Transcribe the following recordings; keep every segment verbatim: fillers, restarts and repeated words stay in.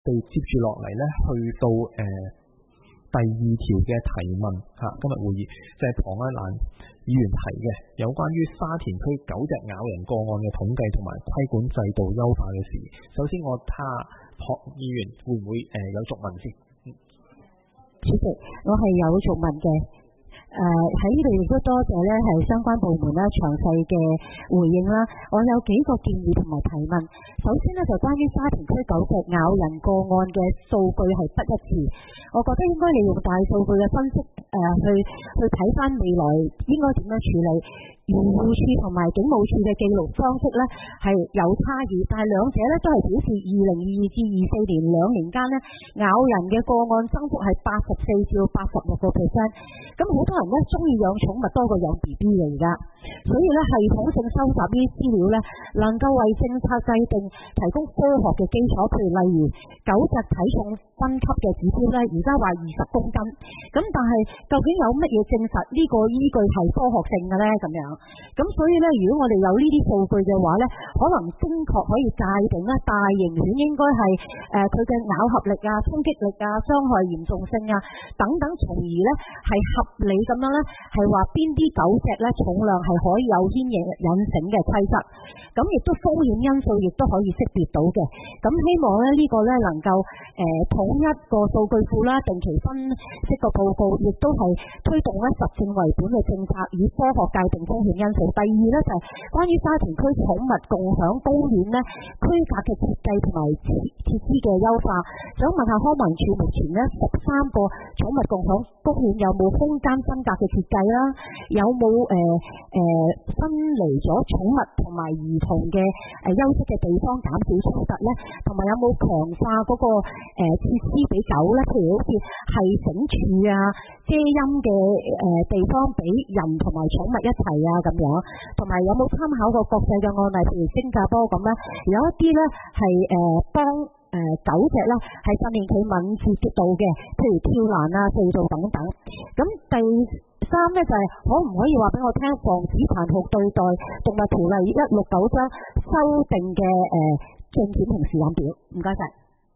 哋接住落嚟咧，去到誒、呃、第二條嘅提問嚇、啊，今日會議就係龐愛蘭議員提嘅，有關於沙田區狗隻咬人個案嘅統計同埋規管制度優化嘅事。首先我睇下龐議員會唔會誒、呃、有續問先？ 主席，我係有續問嘅。誒喺呢度亦都多謝咧，係相關部門咧詳細嘅回應啦。我有幾個建議同埋提問。首先咧就關於沙田區狗隻咬人個案嘅數據係不一致，我覺得應該利用大數據嘅分析誒、呃、去去睇翻未來應該點樣處理。漁護署同埋警務處嘅記錄方式咧係有差異，但係兩者咧都係表示二零二二至二四年兩年間咧咬人嘅個案增幅係八十四至到八十六個 percent。咁好多人咧中意養寵物多過養 B B 嘅而家，所以咧系統性收集呢啲資料咧，能夠為政策制定提供科學嘅基礎。譬如例如狗隻體重分級嘅指標咧，而家話二十公斤，咁但係究竟有乜嘢證實呢個依據係科學性嘅咧？咁樣咁所以咧，如果我哋有呢啲數據嘅話咧，可能精確可以界定咧大型犬應該係誒佢嘅咬合力啊、衝擊力啊、傷害嚴重性啊等等，從而咧係合理咁樣咧係話邊啲狗隻咧重量係可以有牽引引繩嘅規則，咁亦都風險因素亦都可以識別到嘅。咁希望咧呢個咧能夠誒、呃、統一個數據庫啦，定期分析個報告，亦都係推動咧實證為本嘅政策，以科學界定風險因素。第二咧就係、是、關於沙田區寵物共享公園咧區隔嘅設計同埋設設施嘅優化，想問下康文署目前咧十三個寵物共享公園有冇空間分隔嘅設計啦？有冇誒誒分離咗寵物同埋兒童嘅誒休息嘅地方，減少衝突咧？同埋有冇強化嗰、那個誒、呃、設施俾狗咧？譬如好似係繩柱啊、遮陰嘅誒地方俾人同埋寵物一齊啊咁樣，同埋有冇參考過國際嘅案例，譬如新加坡咁咧？有一啲咧係誒幫誒狗隻咧係訓練佢敏捷度嘅，譬如跳欄啊、隧道等等。咁第三咧就係、是、可唔可以話俾我聽，防止殘酷對待動物條例一六九章修訂嘅誒進展同時間表？唔該晒。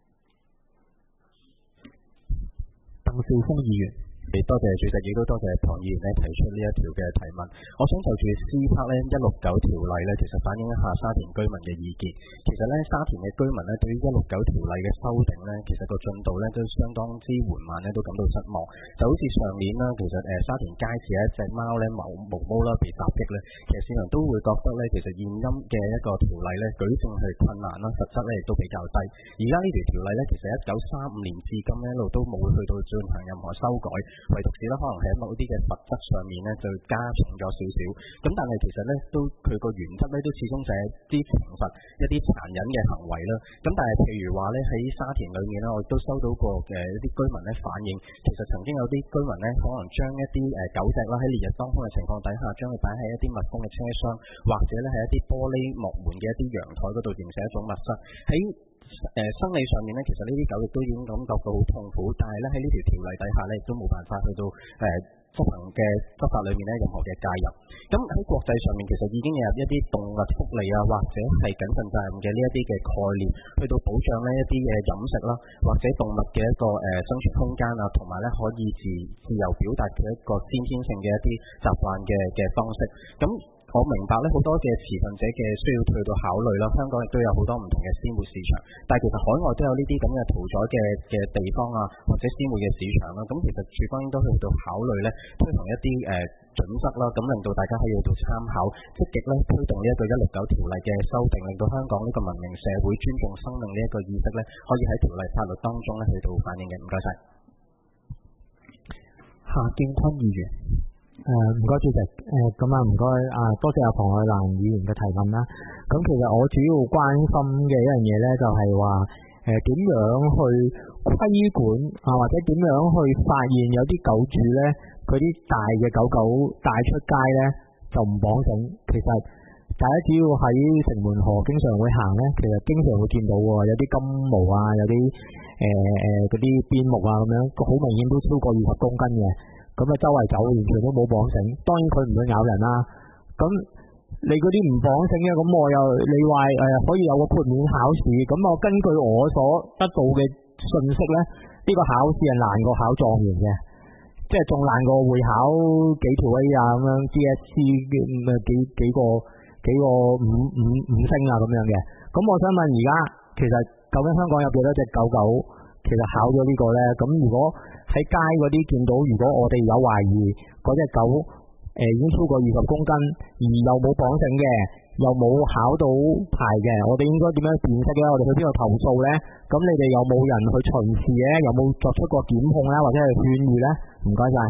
鄧兆峰議員。 多謝主席，亦都多謝龐議員咧提出呢一條嘅提問。我想就住 C Part 咧一六九條例咧，其實反映一下沙田居民嘅意見。其實咧沙田嘅居民咧對於一六九條例嘅修訂咧，其實個進度咧都相當之緩慢咧，都感到失望。就好似上年啦，其實誒沙田街市一隻貓咧毛毛毛啦被襲擊咧，其實市民都會覺得咧，其實現今嘅一個條例咧舉證係困難啦，實質咧亦都比較低。而家呢條條例咧，其實一九三五年至今咧一路都冇去到進行任何修改。唯獨是咧，可能喺某啲嘅罰則上面咧，就加重咗少少。咁但係其實咧，都佢個原則咧，都始終就係一啲懲罰一啲殘忍嘅行為啦。咁但係譬如話咧，喺沙田裏面咧，我亦都收到過嘅一啲居民咧反映，其實曾經有啲居民咧，可能將一啲誒狗隻啦喺烈日當空嘅情況底下，將佢擺喺一啲密封嘅車廂，或者咧喺一啲玻璃幕門嘅一啲陽台嗰度形成一種密室。喺誒、呃、生理上面咧，其實呢啲狗亦都已經感覺到好痛苦，但係咧喺呢條條例底下咧，亦都冇辦法去到誒、呃、執行嘅執法裏面咧任何嘅介入。咁喺國際上面，其實已經有一啲動物福利啊，或者係謹慎責任嘅呢一啲嘅概念，去到保障呢一啲嘅飲食啦，或者動物嘅一個誒、呃、生存空間啊，同埋咧可以自自由表達嘅一個先天性嘅一啲習慣嘅嘅方式。咁我明白咧，好多嘅持份者嘅需要去到考慮啦。香港亦都有好多唔同嘅私募市場，但係其實海外都有呢啲咁嘅屠宰嘅嘅地方啊，或者私募嘅市場啦。咁其實處方應該去到考慮咧，推行一啲誒、呃、準則啦，咁令到大家可以去到參考，積極咧推動呢一個一六九條例嘅修訂，令到香港呢個文明社會尊重生命呢一個意識咧，可以喺條例法律當中咧去到反映嘅。唔該晒。 夏建坤議員。 誒唔該主席，誒咁啊唔該啊，多謝阿龐愛蘭議員嘅提問啦。咁其實我主要關心嘅一樣嘢咧，就係話誒點樣去規管啊，或者點樣去發現有啲狗主咧，佢啲大嘅狗狗帶出街咧就唔綁繩。其實大家只要喺城門河經常會行咧，其實經常會見到喎，有啲金毛啊，有啲誒誒嗰啲邊牧啊咁樣，好明顯都超過二十公斤嘅。咁啊，周圍走完全都冇綁繩，當然佢唔會咬人啦。咁呢你嗰啲唔綁繩嘅，咁我又你話誒、呃、可以有個豁免考試，咁我根據我所得到嘅信息咧，呢、這個考試係難過考狀元嘅，即係仲難過會考幾條 A 啊咁樣 D S C 嘅咁啊幾幾個幾個五五五星啊咁樣嘅。咁我想問而家其實究竟香港有幾多隻狗狗其實考咗呢個咧？咁如果喺街嗰啲見到，如果我哋有懷疑嗰隻狗誒、呃、已經超過二十公斤，而又冇綁繩嘅，又冇考到牌嘅，我哋應該點樣辨識咧？我哋去邊度投訴咧？咁你哋有冇人去巡視咧？有冇作出過檢控咧？或者係勸喻咧？唔該晒。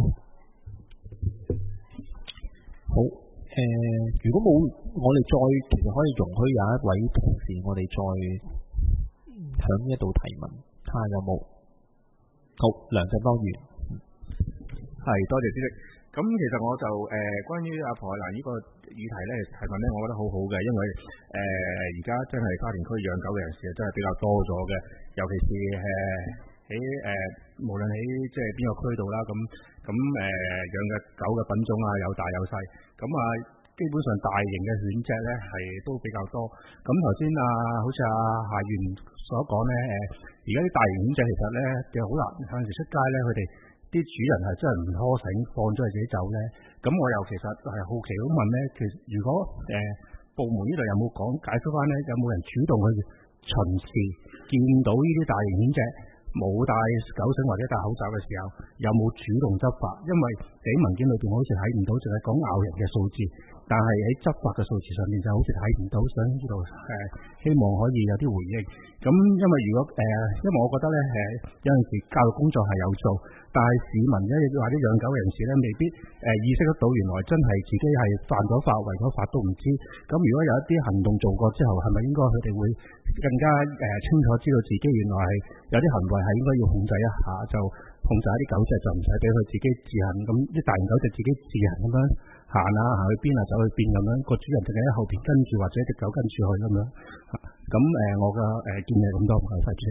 好，誒、呃，如果冇，我哋再其實可以容許有一位同事，我哋再響呢一度提問，睇下有冇。好，梁振邦議員， 係多謝主席。咁其實我就誒、呃、關於阿龐愛蘭呢個議題咧提問咧，我覺得好好嘅，因為誒而家真係沙田區養狗嘅人士真係比較多咗嘅，尤其是誒喺誒無論喺即係邊個區度啦，咁咁誒養嘅狗嘅品種啊有大有細，咁啊基本上大型嘅犬隻咧係都比較多。咁頭先啊，好似阿夏議員所講咧，誒而家啲大型犬隻其實咧嘅好難，有陣時出街咧佢哋啲主人係真係唔拖繩放咗佢自己走咧，咁我又其實係好奇咁問咧，其實如果誒、呃、部門呢度有冇講解釋翻咧，有冇人主動去巡視，見到呢啲大型犬隻冇戴狗繩或者戴口罩嘅時候，有冇主動執法？因為喺文件裏邊好似睇唔到，淨係講咬人嘅數字，但係喺執法嘅數字上面就好似睇唔到，想呢度誒希望可以有啲回應。咁因為如果誒、呃，因為我覺得咧誒有陣時教育工作係有做，但係市民咧或者養狗人士咧未必誒、呃、意識得到，原來真係自己係犯咗法，違咗法都唔知。咁如果有一啲行動做過之後，係咪應該佢哋會更加誒、呃、清楚知道自己原來係有啲行為係應該要控制一下，就控制一啲狗隻，就唔使俾佢自己自行咁啲大型狗隻自己自行咁樣行啊，行去邊啊，走去邊咁樣，個主人淨係喺後邊跟住，或者隻狗跟住佢咁樣。咁誒、呃，我嘅誒、呃、建議係咁多，唔該晒主席。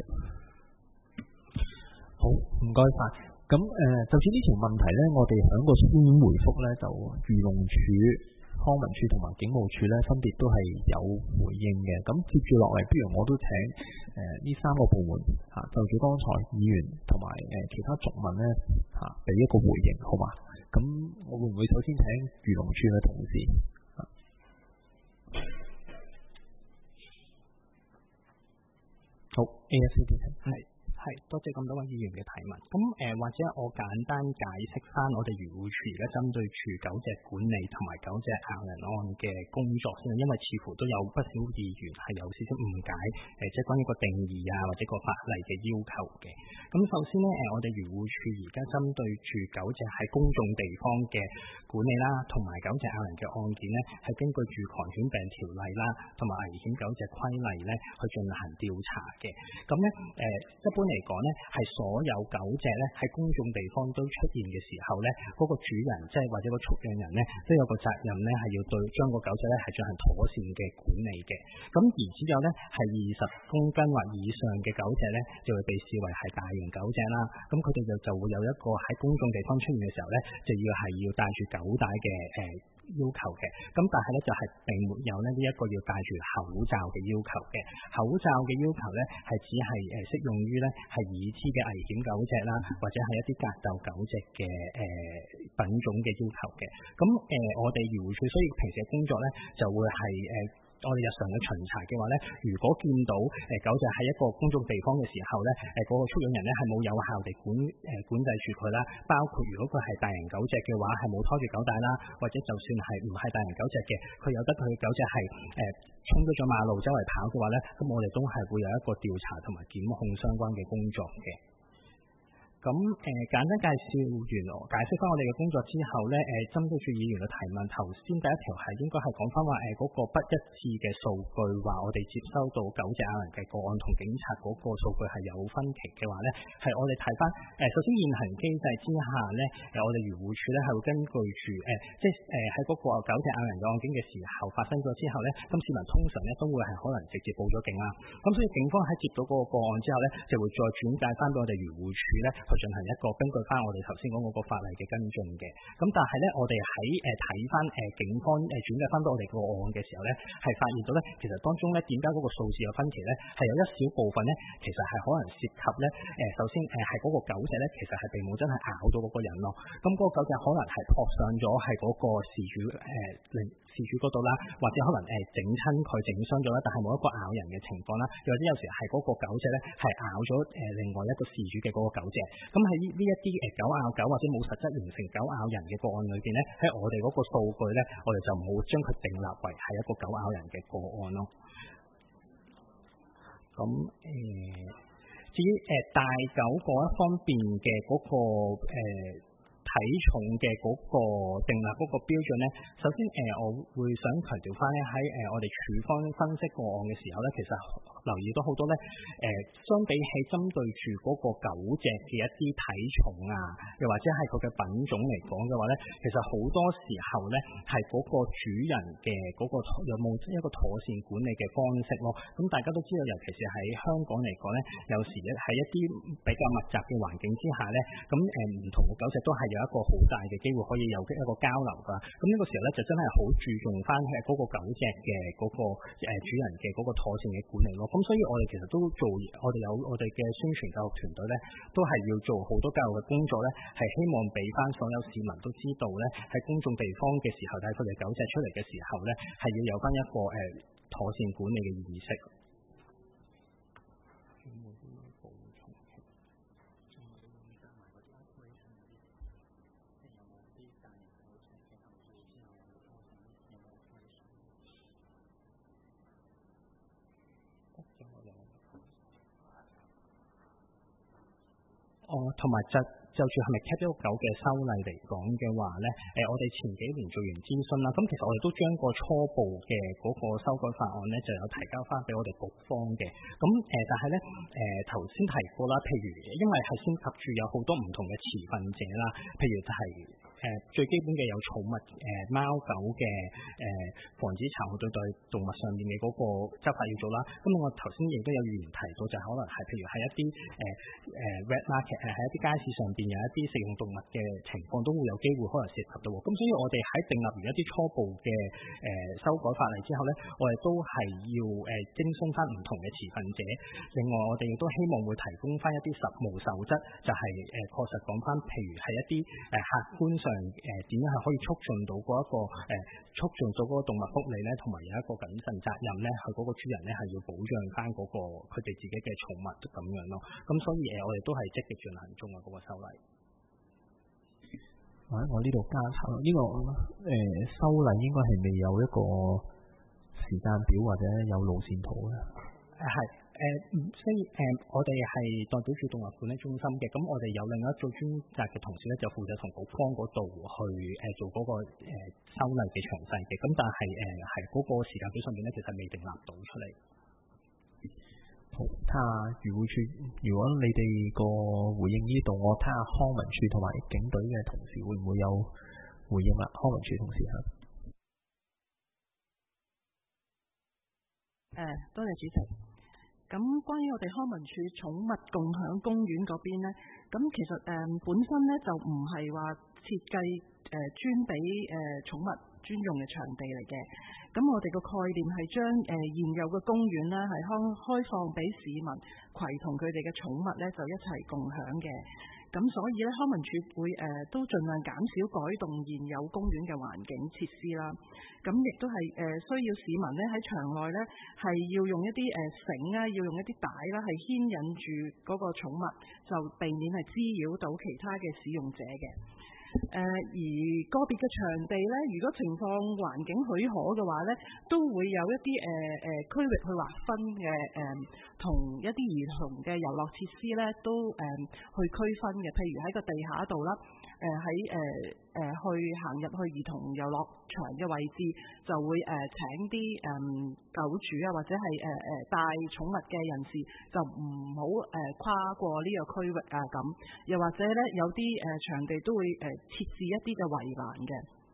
好，唔該晒。咁誒、呃，就算呢條問題咧，我哋喺個書面回覆咧，就漁農署、康文署同埋警務處咧，分別都係有回應嘅。咁接住落嚟，不如我都請誒呢、呃、三個部門嚇、啊，就住剛才議員同埋誒其他族民咧嚇，俾、啊、一個回應，好嘛？咁我會唔會首先請漁農署嘅同事？啊、好 ，A S C 先生，係。 係，多謝咁多位議員嘅提問。咁誒、呃，或者我簡單解釋翻我哋漁護署而家針對住狗隻管理同埋狗隻咬人案嘅工作先，因為似乎都有不少議員係有少少誤解誒、呃，即係關於個定義啊或者個法例嘅要求嘅。咁首先呢，誒、呃，我哋漁護署而家針對住狗隻喺公眾地方嘅管理啦，同埋狗隻咬人嘅案件呢，係根據住狂犬病條例啦，同埋危險狗隻規例呢去進行調查嘅。咁呢，誒、呃，一般嚟講咧，係所有狗隻咧喺公眾地方都出現嘅時候咧，嗰、那個主人即係或者個畜養人咧，都有個責任咧，係要對將個狗隻咧係進行妥善嘅管理嘅。咁而只有咧係二十公斤或以上嘅狗隻咧，就會被視為係大型狗隻啦。咁佢哋就就會有一個喺公眾地方出現嘅時候咧，就要係要戴住狗帶嘅誒。呃要求嘅，咁但係咧就係並沒有咧呢一個要戴住口罩嘅要求嘅，口罩嘅要求咧係只係誒適用於咧係已知嘅危險狗隻啦，或者係一啲格鬥狗隻嘅誒品種嘅要求嘅。咁誒、呃、我哋漁護署所以平時嘅工作咧就會係誒。呃我哋日常嘅巡查嘅話咧，如果見到誒、呃、狗隻喺一個公眾地方嘅時候咧，誒、呃、嗰、那個畜養人咧係冇有效地管誒、呃、管制住佢啦，包括如果佢係大型狗隻嘅話，係冇拖住狗帶啦，或者就算係唔係大型狗隻嘅，佢有得佢嘅狗隻係誒衝咗咗馬路周圍跑嘅話咧，咁我哋都係會有一個調查同埋檢控相關嘅工作嘅。咁誒、呃、簡單介紹完，解釋翻我哋嘅工作之後咧，誒、呃、針對住議員嘅提問，頭先第一條係應該係講翻話誒嗰個不一致嘅數據，話我哋接收到狗隻咬人嘅個案同警察嗰個數據係有分歧嘅話咧，係我哋睇翻誒首先現行機制之下咧，誒、呃、我哋漁護署咧係會根據住誒、呃、即係誒喺嗰個狗隻咬人嘅案件嘅時候發生咗之後咧，咁市民通常咧都會係可能直接報咗警啦，咁所以警方喺接到嗰個個案之後咧，就會再轉介翻俾我哋漁護署咧。 進行一個根據翻我哋頭先講嗰個法例嘅跟進嘅。咁但係咧，我哋喺誒睇翻誒警方誒轉介翻到我哋個案嘅時候咧，係發現到咧，其實當中咧點解嗰個數字有分歧咧，係有一小部分咧，其實係可能涉及咧誒，首先誒係嗰個狗隻咧，其實係並冇真係咬到嗰個人咯。咁嗰個狗隻可能係撲上咗係嗰個事主誒令事主嗰度啦，或者可能誒整親佢整傷咗啦，但係冇一個咬人嘅情況啦，又或者有時係嗰個狗隻咧係咬咗誒另外一個事主嘅嗰個狗隻。咁喺呢呢一啲誒狗咬狗或者冇實質形成狗咬人嘅個案裏邊咧，喺我哋嗰個數據咧，我哋就唔好將佢定立為係一個狗咬人嘅個案咯。咁誒、呃，至於誒、呃、大狗嗰一方面嘅嗰、那個誒、呃、體重嘅嗰個定立嗰個標準咧，首先誒、呃、我會想強調翻咧喺誒我哋處方分析個案嘅時候咧，其實留意到好多咧誒、呃，相比起針對住嗰個狗隻嘅一啲體重啊，又或者係佢嘅品種嚟講嘅話咧，其實好多時候咧係嗰個主人嘅嗰個有冇一個妥善管理嘅方式咯。咁大家都知道，尤其是喺香港嚟講咧，有時咧喺一啲比較密集嘅環境之下咧，咁誒唔同嘅狗隻都係有一個好大嘅機會可以有一個交流㗎。咁呢個時候咧就真係好注重翻係嗰個狗隻嘅嗰個誒主人嘅嗰個妥善嘅管理咯。咁所以我哋其實都做，我哋有我哋嘅宣傳教育團隊咧，都係要做好多教育嘅工作咧，係希望俾翻所有市民都知道咧，喺公眾地方嘅時候帶佢哋狗隻出嚟嘅時候咧，係要有翻一個誒、呃、妥善管理嘅意識。哦，同埋就就住係咪 cap 一個狗嘅修例嚟講嘅話咧，誒、呃，我哋前幾年做完諮詢啦，咁其實我哋都將個初步嘅嗰個修改法案咧，就有提交翻俾我哋局方嘅。咁誒、呃，但係咧誒，頭、呃、先提過啦，譬如因為係涉及住有好多唔同嘅持份者啦，譬如就係、是。誒、呃、最基本嘅有寵物誒、呃、貓狗嘅誒、呃、防止殘酷對待動物上面嘅嗰個執法要做啦。咁我頭先亦都有議員提到，就係可能係譬如喺一啲誒誒 wet market 誒喺一啲街市上邊有一啲食用動物嘅情況，都會有機會可能涉及到。咁所以我哋喺訂立完一啲初步嘅誒、呃、修改法例之後咧，我哋都係要誒、呃、徵詢翻唔同嘅持份者。另外我哋亦都希望會提供翻一啲實務守則，就係、是、誒、呃、確實講翻，譬如係一啲誒、呃、客觀上。誒點樣係可以促進到嗰、那、一個誒、呃、促進到嗰個動物福利咧，同埋有一個謹慎責任咧，佢嗰個主人咧係要保障翻嗰個佢哋自己嘅寵物咁樣咯。咁所以誒、呃，我哋都係積極進行中啊嗰、那個修例。 啊、我呢度加插呢、這個誒、呃、修例應該係未有一個時間表或者有路線圖嘅。 誒係。誒、呃，所以誒、呃，我哋係代表住動物管理中心嘅，咁我哋有另一組專責嘅同事咧，就負責同局方嗰度去誒、呃、做嗰、那個誒、呃、修例嘅詳細嘅，咁但係誒係嗰個時間表上面咧，其實未定立到出嚟。 好，睇下漁護署，如果你哋個回應呢度，我睇下康文署同埋警隊嘅同事會唔會有回應啦？康文署同事嚇。 誒、呃，多謝主席。咁關於我哋康文署寵物共享公園嗰邊呢，咁其實誒、呃、本身呢就唔係話設計誒、呃、專俾誒寵物專用嘅場地嚟嘅。咁我哋個概念係將誒、呃、現有嘅公園呢係開開放俾市民攜同佢哋嘅寵物呢就一齊共享嘅。咁所以咧，康文署會誒、呃、都盡量減少改動現有公園嘅環境設施啦。咁亦都係誒、呃、需要市民咧喺場內咧係要用一啲誒繩啊，要用一啲帶啦，係牽引住嗰個寵物，就避免係滋擾到其他嘅使用者嘅。誒、呃、而個別嘅場地咧，如果情況環境許可嘅話咧，都會有一啲誒誒區域去劃分嘅誒，同、呃、一啲兒童嘅遊樂設施咧都誒、呃、去區分嘅。譬如喺個地下度啦，誒喺誒誒去行入去兒童遊樂場嘅位置，就會誒、呃、請啲誒、呃、狗主啊，或者係誒誒帶寵物嘅人士，就唔好誒跨過呢個區域啊咁。又或者咧，有啲誒、呃、場地都會誒、呃設置一啲嘅圍欄嘅，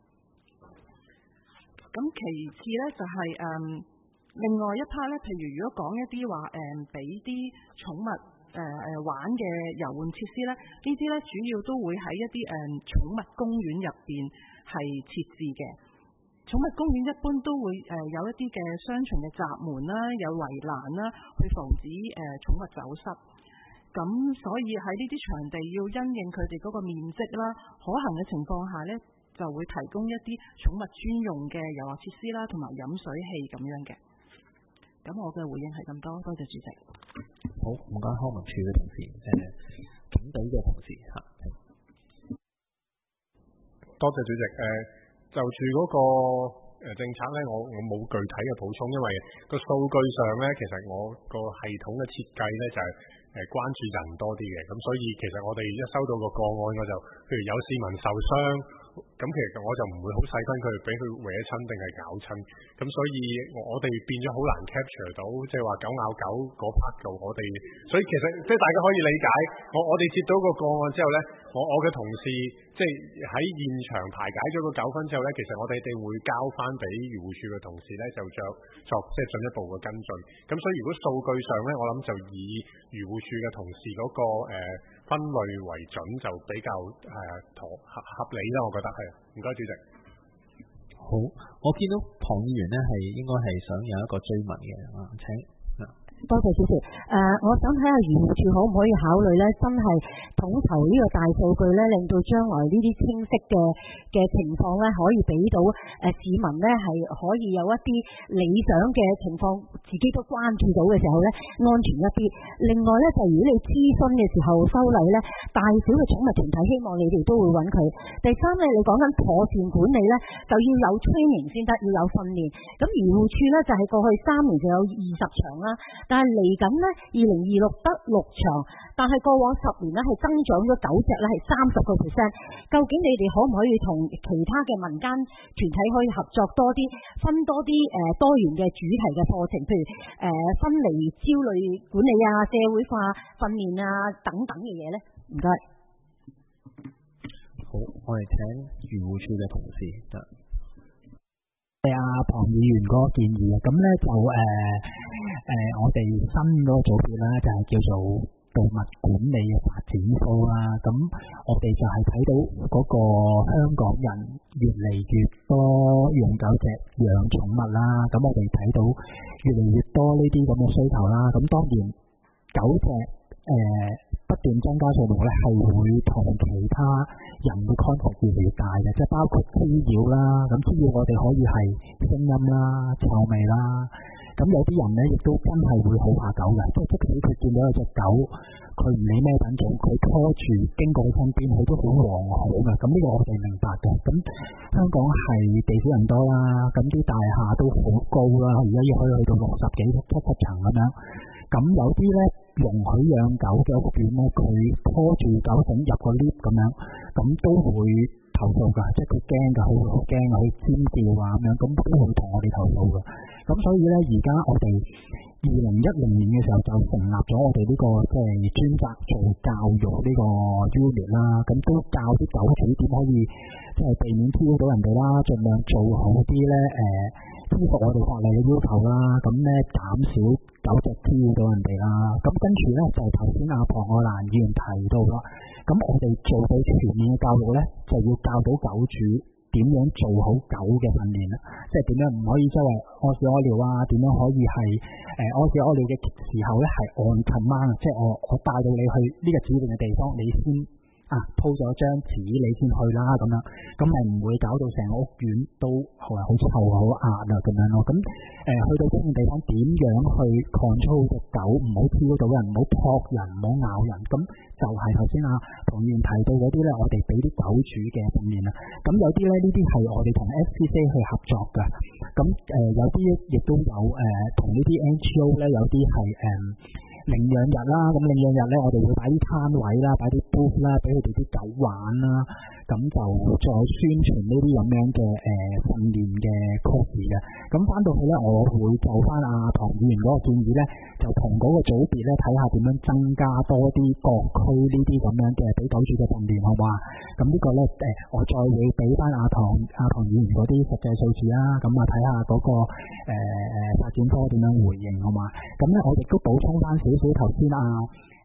咁其次咧就係、是、誒、嗯、另外一 part 咧，譬如如果講一啲話誒俾啲寵物誒誒誒玩嘅遊玩設施咧，呢啲咧主要都會喺一啲誒寵物公園入邊係設置嘅。寵物公園一般都會誒有一啲嘅雙重嘅閘門啦，有圍欄啦，去防止誒寵物走失。咁所以喺呢啲場地要因應佢哋嗰個面積啦，可行嘅情況下咧，就會提供一啲寵物專用嘅遊樂設施啦，同埋飲水器咁樣嘅。咁我嘅回應係咁多，多謝主席。 好，唔該康文署嘅同事，誒、呃、警隊嘅同事嚇。 多謝主席。誒、呃，就住嗰個誒政策咧，我我冇具體嘅補充，因為個數據上咧，其實我個系統嘅設計咧就係、是、誒關注人多啲嘅，咁所以其實我哋一收到個個案，我就譬如有市民受傷，咁其實我就唔會好細分佢俾佢搲親定係搞親，咁所以我哋變咗好難 capture 到，即係話狗咬狗嗰 part 度我哋，所以其實即係大家可以理解，我我哋接到個個案之後咧，我我嘅同事即係喺現場排解咗個糾紛之後咧，其實我哋哋會交翻俾漁護署嘅同事咧，就作作即係進一步嘅跟進。咁所以如果數據上咧，我諗就以漁護署嘅同事嗰、那個、呃、分類為準，就比較誒妥、呃、合合理啦，我覺得係。唔該，主席。 好，我見到龐議員咧係應該係想有一個追問嘅啊，請。 多謝主席。誒、呃，我想睇下漁護署可唔可以考慮咧，真係統籌呢個大數據咧，令到將來呢啲清晰嘅嘅情況咧，可以俾到誒、呃、市民咧係可以有一啲理想嘅情況，自己都關注到嘅時候咧，安全一啲。另外咧，就如果你諮詢嘅時候修例咧，大小嘅寵物團體，希望你哋都會揾佢。第三咧，你講緊妥善管理咧，就要有 training 先得，要有訓練。咁漁護署咧就係、是、過去三年就有二十場啦。但係嚟緊呢，二零二六得六場，但係過往十年呢係增長咗九隻咧，係三十個 percent。究竟你哋可唔可以同其他嘅民間團體可以合作多啲，分多啲誒、呃、多元嘅主題嘅課程，譬如誒、呃、分離焦慮管理啊、社會化訓練啊等等嘅嘢呢？唔該。 好，我哋請漁護署嘅同事得。 係阿龐議員嗰個建議啊，咁咧就誒誒、呃呃，我哋新嗰個組別啦，就係、是、叫做動物管理嘅發展科啦。咁我哋就係睇到嗰個香港人越嚟越多用狗隻養寵物啦，咁我哋睇到越嚟越多呢啲咁嘅需求啦。咁當然狗隻誒、呃、不斷增加數目咧，係會同其他人嘅 contact 越嚟越大嘅，即係包括滋擾啦。咁滋擾我哋可以係聲音啦、臭味啦。咁有啲人咧亦都真係會好怕狗嘅，即係即使佢見到有隻狗，佢唔理咩品種，佢拖住經過佢身邊，佢都好惶恐嘅。咁呢個我哋明白嘅。咁香港係地少人多啦，咁啲大廈都好高啦，而家要可以去到六十幾、七十層咁樣。咁有啲咧容許養狗嘅屋苑咧，佢拖住狗繩入個 lift 咁樣，咁都會投訴㗎，即係佢驚㗎，好好驚啊，佢尖叫啊咁樣，咁都會同我哋投訴㗎。咁所以咧，而家我哋二零一零年嘅時候就成立咗我哋呢、這個即係專責做教育呢個 unit 啦，咁都教啲狗主點可以即係避免滋擾到人哋啦，盡量做好啲咧誒，支付我哋法例嘅要求啦，咁咧減少狗隻滋擾到人哋啦。咁跟住咧就頭先阿龐愛蘭議員提到啦，咁我哋做到全面嘅教育咧，就要教到狗主點樣做好狗嘅訓練啦，即係點樣唔可以周圍屙屎屙尿啊？點樣可以係誒屙屎屙尿嘅時候咧係按近掹，即係我我帶到你去呢個指定嘅地方，你先啊鋪咗張紙你先去啦咁樣，咁係唔會搞到成個屋苑都係好臭好壓啊咁樣咯。咁誒、呃、去到指定地方點樣去 control 隻狗，唔好挑到人，唔好撲人，唔好咬人。咁就係頭先啊龐議員提到嗰啲咧，我哋俾啲狗主嘅訓練啦。咁有啲咧呢啲係我哋同 F C C 去合作㗎。咁誒、呃、有啲亦都有誒同呢啲 N G O 咧，有啲係誒領養日啦。咁領養日咧，我哋會擺啲攤位啦，擺啲 booth 啦，俾佢哋啲狗玩啦。咁就再宣傳呢啲咁樣嘅誒訓練嘅 course 嘅。咁翻到去咧，我會就翻阿龐議員嗰個建議咧，就同嗰個組別咧睇下點樣增加多啲各區呢啲咁樣嘅俾狗主嘅訓練，好嘛？咁呢個咧誒，我再會俾翻阿龐阿龐議員嗰啲實際數字啦。咁啊睇下嗰個誒誒發展科點樣回應，好嘛？咁咧我亦都補充翻少少頭先啊。誒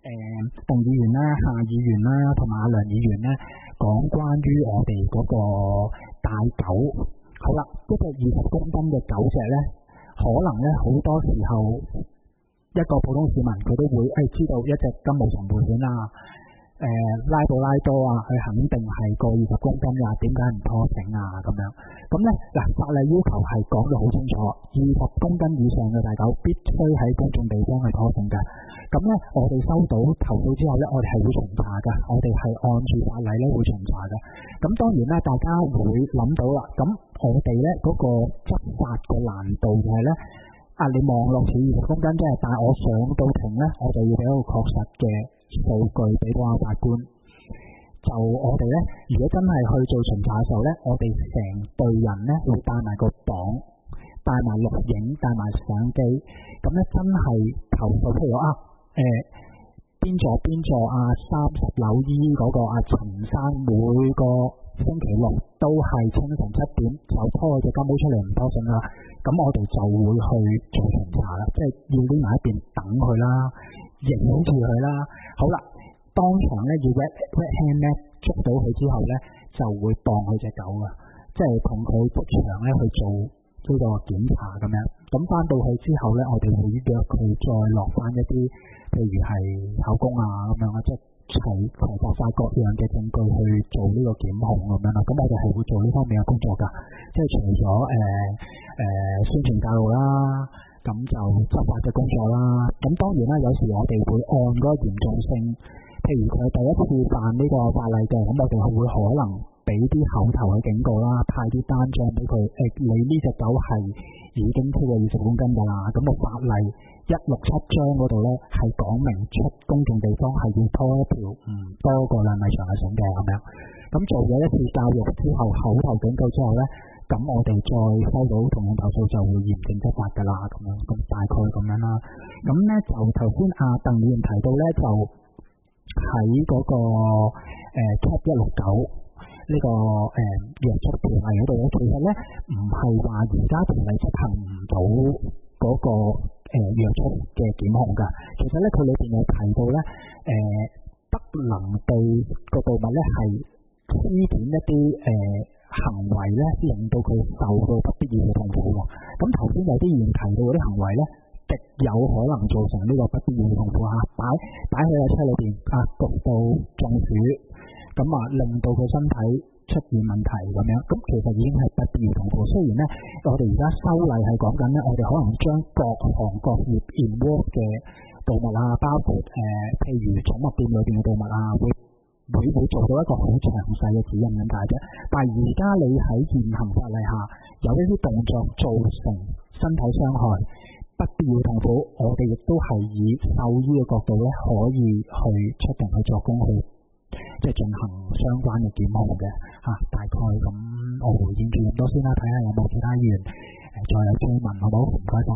誒鄧議員啦、夏議員啦同埋阿梁議員咧講關於我哋嗰個大狗。好啦，一隻二十公斤嘅狗隻咧，可能咧好多時候一個普通市民佢都會誒、哎、知道一隻金毛長背犬啊，誒、呃、拉布拉多啊，佢肯定係個二十公斤啊，點解唔拖繩啊咁樣？咁咧嗱，法例要求係講得好清楚，二十公斤以上嘅大狗必須喺公眾地方去拖繩嘅。咁咧，我哋收到投訴之後咧，我哋係會巡查嘅，我哋係按住法例咧會巡查嘅。咁當然啦，大家會諗到啦，咁我哋咧嗰個執法嘅難度就係咧，啊你望落似二十公斤啫，但係我上到庭咧，我就要俾一個確實嘅數據俾到阿法官。就我哋咧，如果真係去做巡查嘅時候咧，我哋成隊人咧會帶埋個檔，帶埋錄影，帶埋相機，咁咧真係投訴，譬如啊誒邊座邊座啊三十樓依嗰個阿陳生，每個星期六都係清晨七點就拖隻金毛出嚟唔拖繩啦，咁我哋就會去做巡查啦，即係要匿埋一邊等佢啦，影住佢啦。好啦，當場咧要 red red hand 咧捉到佢之後咧，就會當佢隻狗啊，即係同佢即場咧去做呢個檢查咁樣。咁翻到去之後咧，我哋會約佢再落翻一啲，譬如係口供啊咁樣啊，即係齊齊集晒各樣嘅證據去做呢個檢控咁樣啦。咁我哋係會做呢方面嘅工作㗎，即係除咗誒誒宣傳教育啦，咁就執法嘅工作啦。咁當然啦，有時我哋會按嗰個嚴重性。譬如佢第一次犯呢個法例嘅，咁我哋會可能俾啲口頭嘅警告啦，派啲單張俾佢，誒、欸、你呢隻狗係已經超過二十公斤㗎啦，咁、那個法例一六七章嗰度咧係講明出公眾地方係要拖一條唔多過兩米長嘅繩嘅咁樣。咁做咗一次教育之後，口頭警告之後咧，咁我哋再收到同樣投訴就會嚴正執法㗎啦，咁樣咁大概咁樣啦。咁咧就頭先阿鄧議員提到咧就。喺嗰、那個誒 Cap 一六九呢個誒約束條例嗰度咧，其實咧唔係話而家條例執行唔到嗰個誒約束嘅檢控㗎。其實咧佢裏邊有提到咧誒、呃、不能對個動物咧係施展一啲誒、呃、行為咧，令到佢受到不必要嘅痛苦喎。咁頭先有啲議員提到嗰啲行為咧，極有可能造成呢個不必要嘅痛苦嚇，擺擺喺個車裏邊啊，焗到中暑，咁啊令到佢身體出現問題咁樣，咁其實已經係不必要痛苦。雖然咧，我哋而家修例係講緊咧，我哋可能將各行各業 involve 嘅動物啊，包括誒、呃、譬如寵物店裏邊嘅動物啊，會會會做到一個好詳細嘅指引咁解啫。但係而家你喺現行法例下有一啲動作造成身體傷害、不必要痛苦，我哋亦都係以獸醫嘅角度咧，可以去出庭去作供，去即係進行相關嘅檢控嘅嚇、啊。大概咁，我回應住咁多先啦，睇下有冇其他議員誒再有追問，好冇？唔該晒。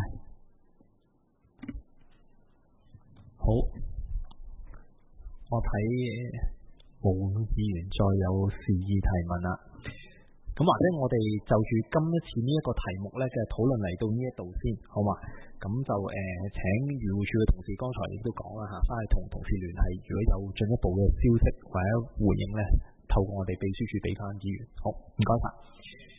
好，我睇冇議員再有示意提問啦。咁或者我哋就住今一次呢一個題目咧嘅討論嚟到呢一度先，好嘛？咁就誒、呃、請漁護署嘅同事，剛才亦都講啦嚇，翻去同同事聯繫，如果有進一步嘅消息或者回應咧，透過我哋秘書處俾翻議員。好，唔該晒。